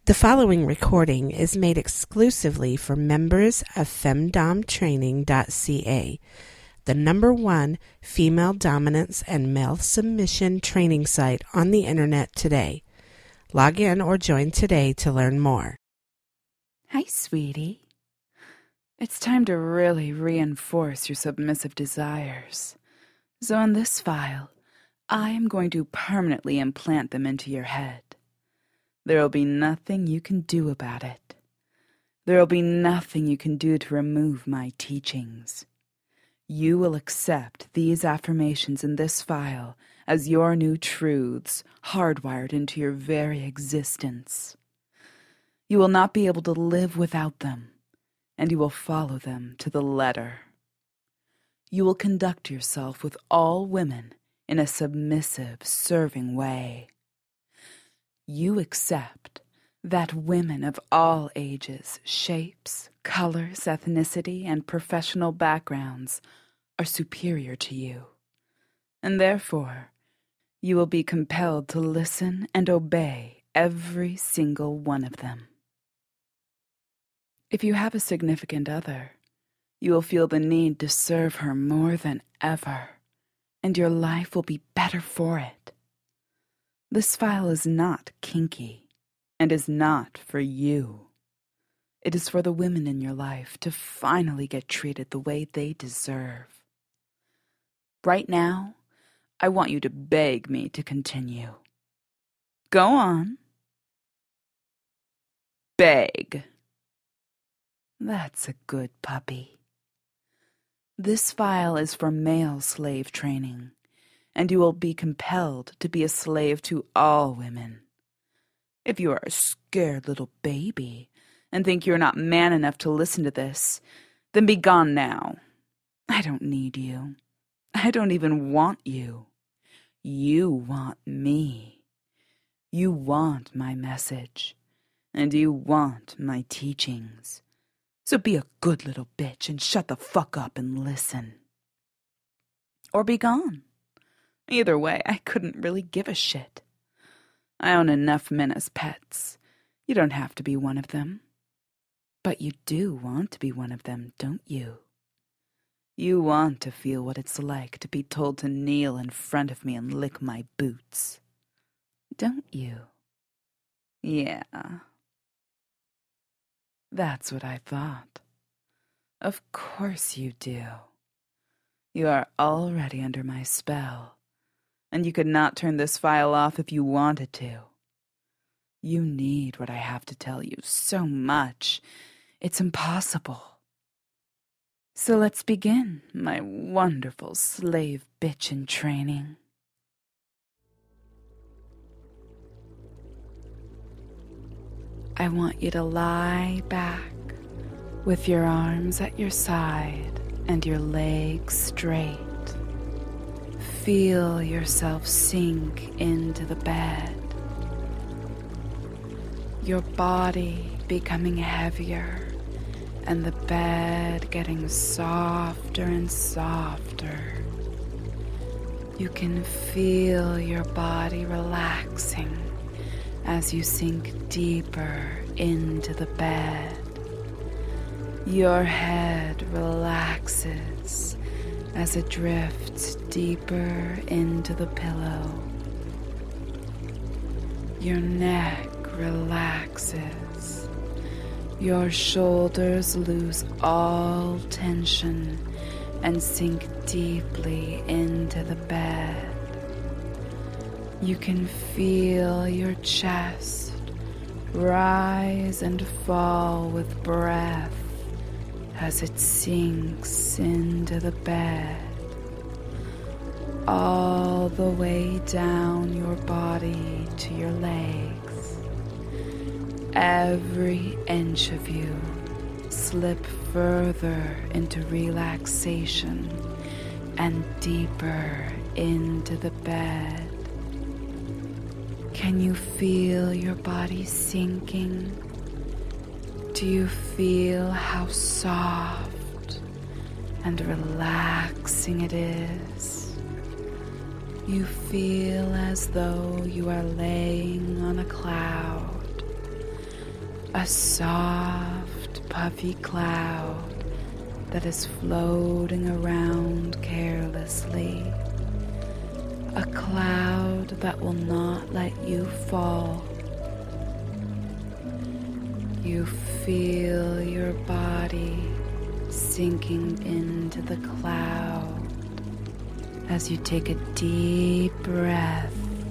The following recording is made exclusively for members of femdomtraining.ca, the #1 female dominance and male submission training site on the internet today. Log in or join today to learn more. Hi, sweetie. It's time to really reinforce your submissive desires. So in this file, I am going to permanently implant them into your head. There will be nothing you can do about it. There will be nothing you can do to remove my teachings. You will accept these affirmations in this file as your new truths hardwired into your very existence. You will not be able to live without them, and you will follow them to the letter. You will conduct yourself with all women in a submissive, serving way. You accept that women of all ages, shapes, colors, ethnicity, and professional backgrounds are superior to you, and therefore you will be compelled to listen and obey every single one of them. If you have a significant other, you will feel the need to serve her more than ever, and your life will be better for it. This file is not kinky and is not for you. It is for the women in your life to finally get treated the way they deserve. Right now, I want you to beg me to continue. Go on. Beg. That's a good puppy. This file is for male slave training, and you will be compelled to be a slave to all women. If you are a scared little baby and think you're not man enough to listen to this, then be gone now. I don't need you. I don't even want you. You want me. You want my message, and you want my teachings. So be a good little bitch and shut the fuck up and listen. Or be gone. Either way, I couldn't really give a shit. I own enough men as pets. You don't have to be one of them. But you do want to be one of them, don't you? You want to feel what it's like to be told to kneel in front of me and lick my boots. Don't you? Yeah. That's what I thought. Of course you do. You are already under my spell, and you could not turn this file off if you wanted to. You need what I have to tell you so much. It's impossible. So let's begin, my wonderful slave bitch in training. I want you to lie back with your arms at your side and your legs straight. Feel yourself sink into the bed. Your body becoming heavier and the bed getting softer and softer. You can feel your body relaxing as you sink deeper into the bed. Your head relaxes as it drifts deeper into the pillow. Your neck relaxes. Your shoulders lose all tension and sink deeply into the bed. You can feel your chest rise and fall with breath as it sinks into the bed, all the way down your body to your legs. Every inch of you slip further into relaxation and deeper into the bed. Can you feel your body sinking? Do you feel how soft and relaxing it is? You feel as though you are laying on a cloud, A soft, puffy cloud that is floating around carelessly. A cloud that will not let you fall. You feel your body sinking into the cloud as you take a deep breath